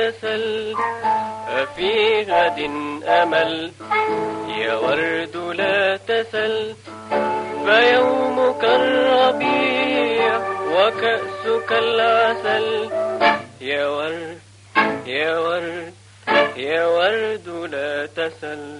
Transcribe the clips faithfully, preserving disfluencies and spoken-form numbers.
تسل، أفي غد أمل يا ورد لا تسل، فيومك الربيع وكأسك العسل، يا ورد يا ورد يا ورد لا تسل.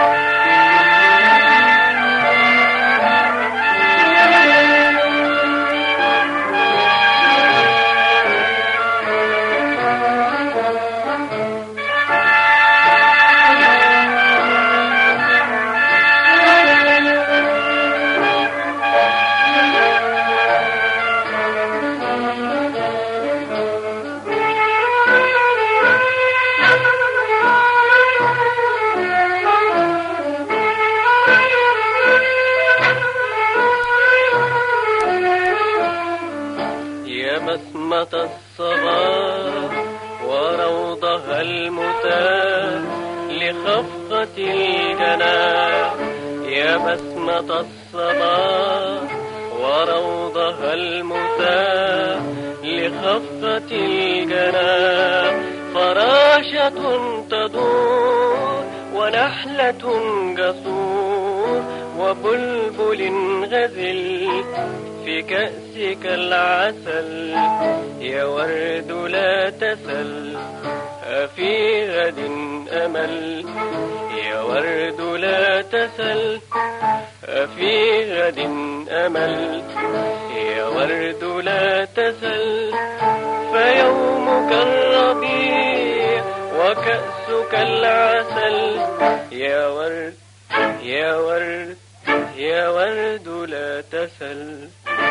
بسمة الصباح وروضها المتاح لخفقة الجناح، يا بسمة الصباح وروضها المتاح لخفقة الجناح، فراشة تدور ونحلة جسور وبلبل غزل في كأسك العسل، يا ورد لا تسل، أفي غد أمل يا ورد لا تسل، أفي غد أمل يا ورد لا تسل، فيومك الربيع وكأسك العسل، يا ورد يا ورد يا ورد لا تسل.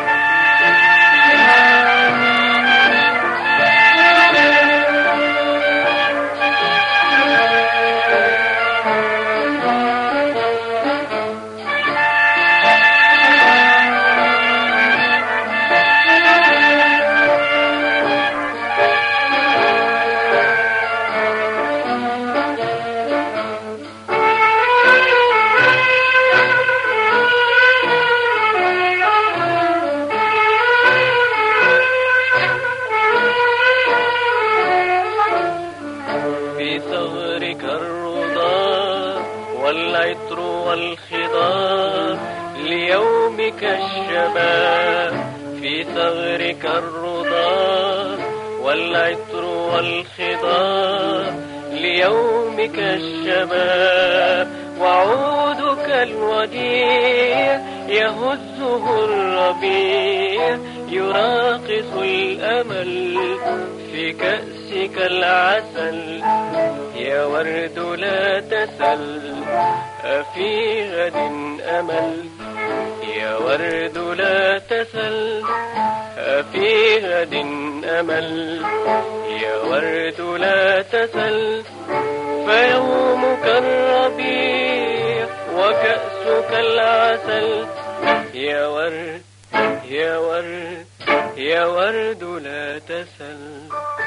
والعطر والخضار ليومك الشباب، في ثغرك الرضا والعطر والخضار ليومك الشباب، وعودك الوديع يهزه الربيع يراقص الأمل في كأسك العسل، يا ورد لا تسل، أفي غد أمل يا ورد لا تسل، أفي غد أمل يا ورد لا تسل، فيومك الربيع وكأسك العسل، يا ورد يا ورد يا ورد لا تسل.